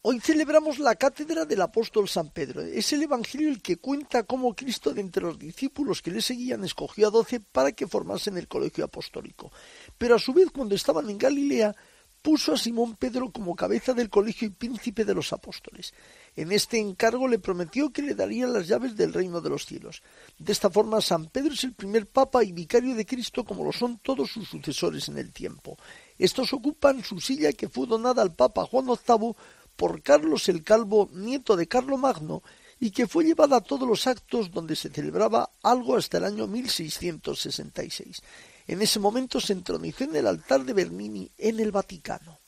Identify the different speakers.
Speaker 1: Hoy celebramos la cátedra del apóstol San Pedro. Es el Evangelio el que cuenta cómo Cristo, de entre los discípulos que le seguían, escogió a 12 para que formasen el colegio apostólico. Pero a su vez, cuando estaban en Galilea, puso a Simón Pedro como cabeza del colegio y príncipe de los apóstoles. En este encargo le prometió que le daría las llaves del reino de los cielos. De esta forma, San Pedro es el primer papa y vicario de Cristo, como lo son todos sus sucesores en el tiempo. Estos ocupan su silla, que fue donada al papa Juan VIII por Carlos el Calvo, nieto de Carlomagno, y que fue llevada a todos los actos donde se celebraba algo hasta el año 1666. En ese momento se entronizó en el altar de Bernini en el Vaticano.